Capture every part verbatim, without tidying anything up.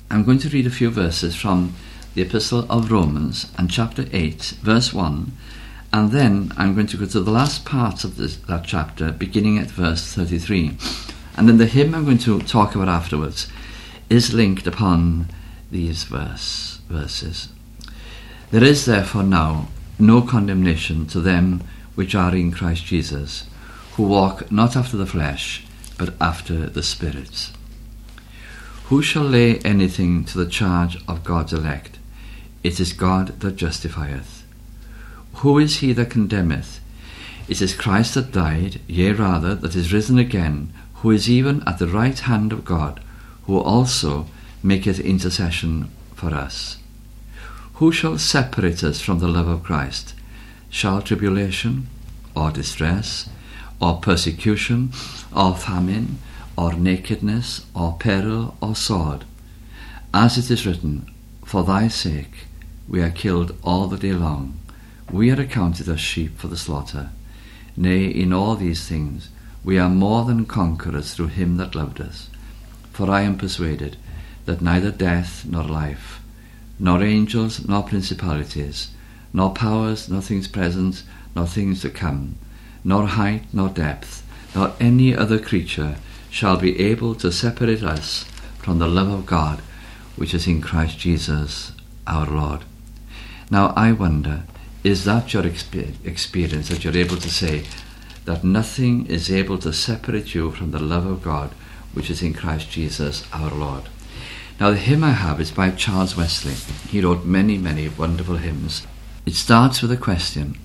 I'm going to read a few verses from the Epistle of Romans and chapter eight, verse one, and then I'm going to go to the last part of this, that chapter, beginning at verse thirty-three. And then the hymn I'm going to talk about afterwards is linked upon these verse, verses. There is therefore now no condemnation to them which are in Christ Jesus, who walk not after the flesh, but after the Spirit. Who shall lay anything to the charge of God's elect? It is God that justifieth. Who is he that condemneth? It is Christ that died, yea rather, that is risen again, who is even at the right hand of God, who also maketh intercession for us. Who shall separate us from the love of Christ? Shall tribulation, or distress, or persecution, or famine, or nakedness, or peril, or sword? As it is written, For thy sake we are killed all the day long. We are accounted as sheep for the slaughter. Nay, in all these things we are more than conquerors through him that loved us. For I am persuaded that neither death nor life, nor angels nor principalities, nor powers, nor things present, nor things to come, nor height nor depth, nor any other creature shall be able to separate us from the love of God which is in Christ Jesus our Lord. Now I wonder, is that your exp- experience, that you're able to say that nothing is able to separate you from the love of God which is in Christ Jesus our Lord? Now the hymn I have is by Charles Wesley. He wrote many, many wonderful hymns. It starts with a question: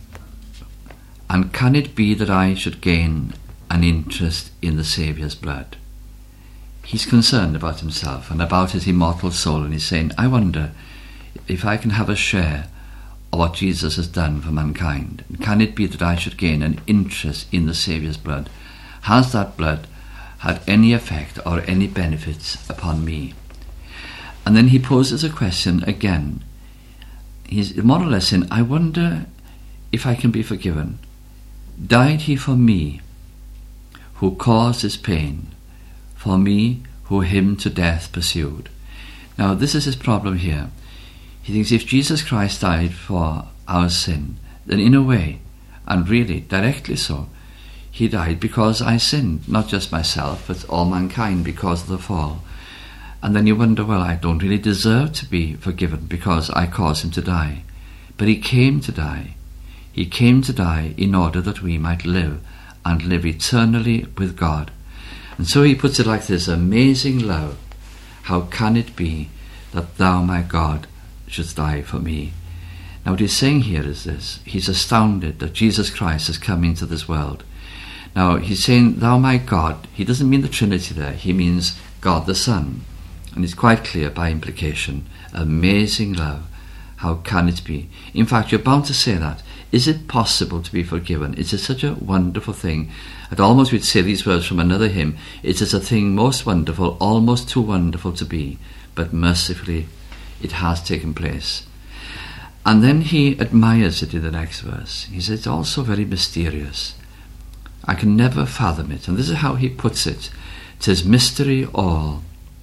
and can it be that I should gain an interest in the Saviour's blood? He's concerned about himself and about his immortal soul, and he's saying, I wonder if I can have a share of what Jesus has done for mankind. Can it be that I should gain an interest in the Saviour's blood? Has that blood had any effect or any benefits upon me? And then he poses a question again. He's more or less saying, I wonder if I can be forgiven. Died he for me, who caused his pain, for me who him to death pursued? Now this is his problem here. He thinks if Jesus Christ died for our sin, then in a way, and really directly so, he died because I sinned, not just myself, but all mankind because of the fall. And then you wonder, well, I don't really deserve to be forgiven because I caused him to die. But he came to die. He came to die in order that we might live, and live eternally with God. And so he puts it like this: amazing love, how can it be that thou, my God, shouldst die for me? Now what he's saying here is this: he's astounded that Jesus Christ has come into this world. Now he's saying, thou, my God. He doesn't mean the Trinity there, he means God the Son. And it's quite clear by implication, amazing love, how can it be? In fact, you're bound to say that. Is it possible to be forgiven? It is such a wonderful thing. I'd almost would say these words from another hymn: it is a thing most wonderful, almost too wonderful to be, but mercifully it has taken place. And then he admires it in the next verse. He says it's also very mysterious. I can never fathom it. And this is how he puts it: 'tis mystery all.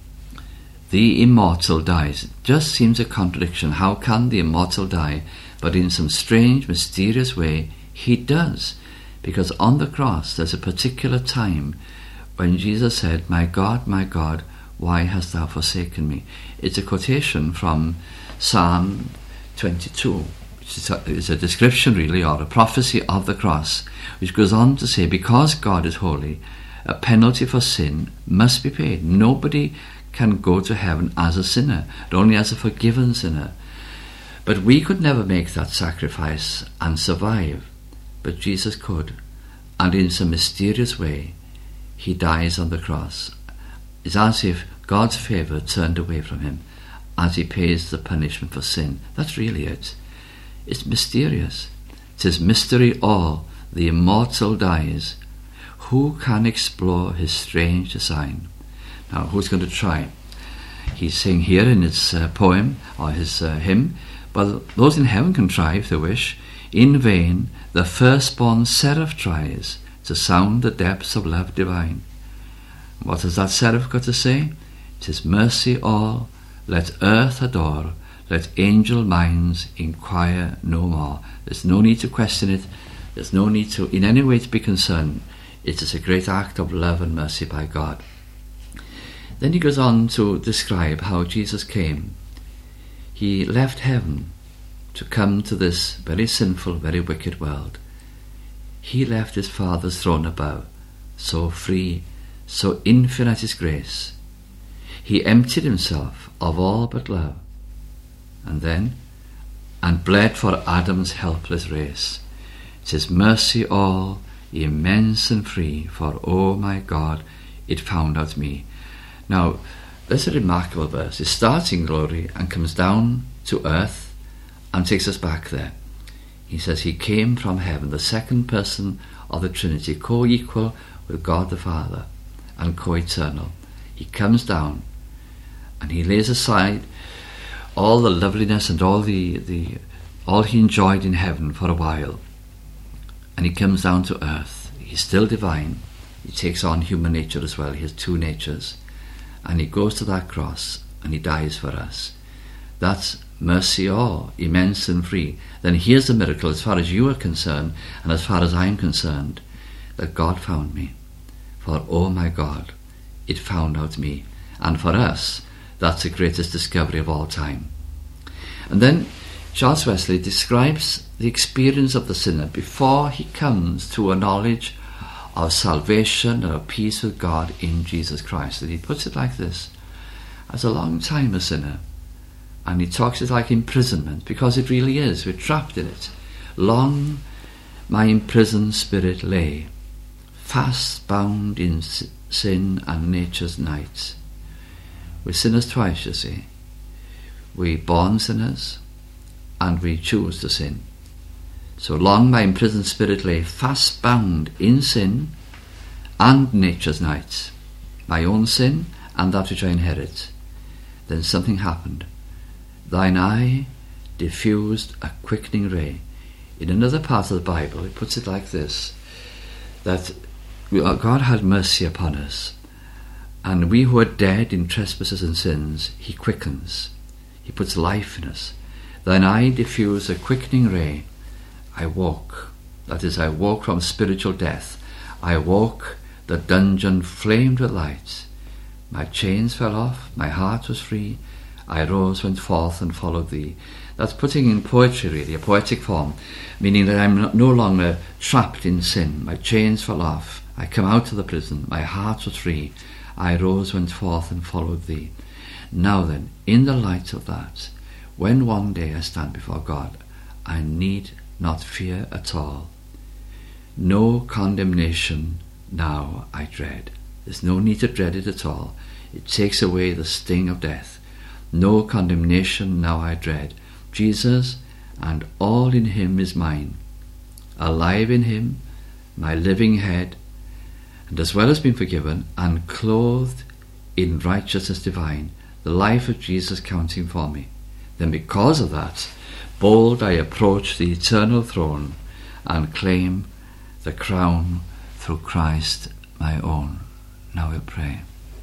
The immortal dies. It just seems a contradiction. How can the immortal die? But in some strange, mysterious way, he does. Because on the cross, there's a particular time when Jesus said, my God, my God, why hast thou forsaken me? It's a quotation from Psalm twenty-two, which is a, is a description really, or a prophecy of the cross, which goes on to say, because God is holy, a penalty for sin must be paid. Nobody can go to heaven as a sinner, but only as a forgiven sinner. But we could never make that sacrifice and survive. But Jesus could, and in some mysterious way, he dies on the cross. It's as if God's favour turned away from him as he pays the punishment for sin. That's really it. It's mysterious. 'Tis mystery all, the immortal dies. Who can explore his strange design? Now, who's going to try? He's saying here in his uh, poem, or his uh, hymn, well, those in heaven can try if they wish. In vain the firstborn seraph tries to sound the depths of love divine. What has that seraph got to say? 'Tis mercy all, Let earth adore, let angel minds inquire no more. There's no need to question it. There's no need to in any way to be concerned. It is a great act of love and mercy by God. Then he goes on to describe how Jesus came. He left heaven to come to this very sinful, very wicked world. He left his Father's throne above, so free, so infinite his grace. He emptied himself of all but love, and then, and bled for Adam's helpless race. 'Tis mercy all, immense and free, for, oh my God, it found out me. Now, that's a remarkable verse. It starts in glory and comes down to earth and takes us back there. He says he came from heaven, the second person of the Trinity, co-equal with God the Father and co-eternal. He comes down and he lays aside all the loveliness and all the, the all he enjoyed in heaven for a while, and he comes down to earth. He's still divine. He takes on human nature as well. He has two natures, and he goes to that cross and he dies for us. That's mercy all, immense and free. Then here's the miracle as far as you are concerned and as far as I'm concerned, that God found me. For, oh my God, it found out me. And for us, that's the greatest discovery of all time. And then Charles Wesley describes the experience of the sinner before he comes to a knowledge of salvation or peace with God in Jesus Christ. And he puts it like this: as a long time a sinner, and he talks it like imprisonment, because it really is. We're trapped in it. Long my imprisoned spirit lay, fast bound in sin and nature's night. We're sinners twice, you see. We born sinners, and we choose to sin. So long my imprisoned spirit lay, fast bound in sin and nature's night, my own sin and that which I inherit. Then something happened. Thine eye diffused a quickening ray. In another part of the Bible, it puts it like this, that God had mercy upon us, and we who are dead in trespasses and sins, he quickens. He puts life in us. Thine eye diffused a quickening ray. I woke. That is, I woke from spiritual death. I woke, the dungeon flamed with light. My chains fell off, my heart was free. I rose, went forth, and followed thee. That's putting in poetry, really, a poetic form, meaning that I'm no longer trapped in sin. My chains fell off. I come out of the prison. My heart was free. I rose, went forth, and followed thee. Now then, in the light of that, when one day I stand before God, I need not fear at all. No condemnation now I dread. There's no need to dread it at all. It takes away the sting of death. No condemnation now I dread. Jesus and all in him is mine. Alive in him, my living head, and as well as being forgiven and clothed in righteousness divine, the life of Jesus counting for me. Then because of that, bold I approach the eternal throne and claim the crown through Christ my own. Now we'll pray.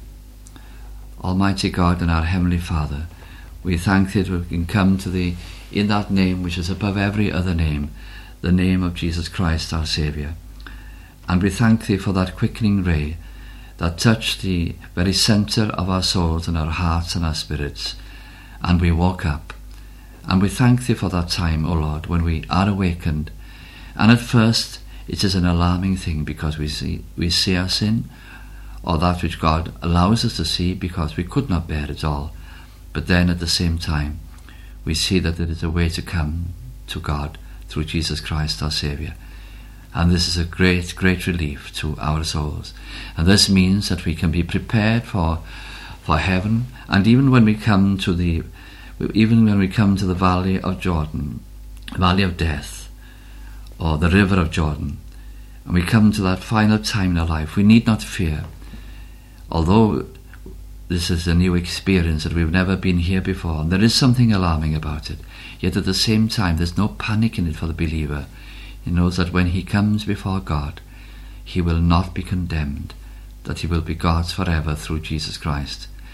Almighty God and our Heavenly Father, we thank thee that we can come to thee in that name which is above every other name, the name of Jesus Christ our Saviour. And we thank thee for that quickening ray that touched the very centre of our souls and our hearts and our spirits, and we woke up. And we thank thee for that time, O Lord, when we are awakened. And at first it is an alarming thing, because we see we see our sin, or that which God allows us to see because we could not bear it all. But then at the same time we see that there is a way to come to God through Jesus Christ our Saviour. And this is a great, great relief to our souls. And this means that we can be prepared for for heaven. And even when we come to the even when we come to the valley of Jordan, valley of death, or the river of Jordan, and we come to that final time in our life, we need not fear. Although this is a new experience that we've never been here before, and there is something alarming about it, yet at the same time there's no panic in it for the believer. He knows that when he comes before God, he will not be condemned, that he will be God's forever through Jesus Christ.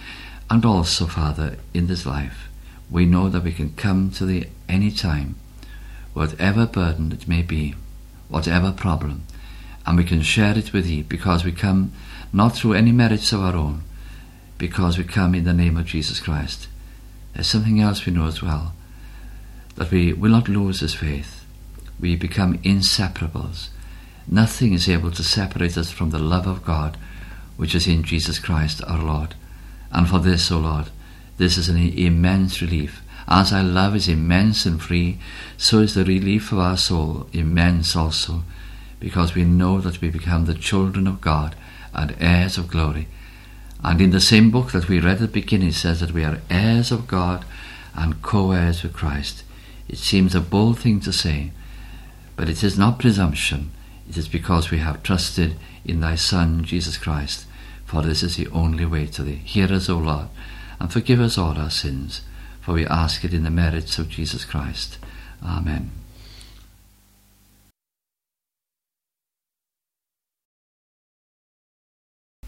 And also, Father, in this life, we know that we can come to Thee any time, whatever burden it may be, whatever problem, and we can share it with Thee, because we come not through any merits of our own, because we come in the name of Jesus Christ. There's something else we know as well, that we will not lose this faith. We become inseparables. Nothing is able to separate us from the love of God, which is in Jesus Christ our Lord. And for this, O Lord, this is an immense relief. As our love is immense and free, so is the relief of our soul immense also, because we know that we become the children of God and heirs of glory. And in the same book that we read at the beginning, it says that we are heirs of God and co-heirs with Christ. It seems a bold thing to say, but it is not presumption. It is because we have trusted in Thy Son, Jesus Christ, for this is the only way to Thee. Hear us, O Lord, and forgive us all our sins, for we ask it in the merits of Jesus Christ. Amen.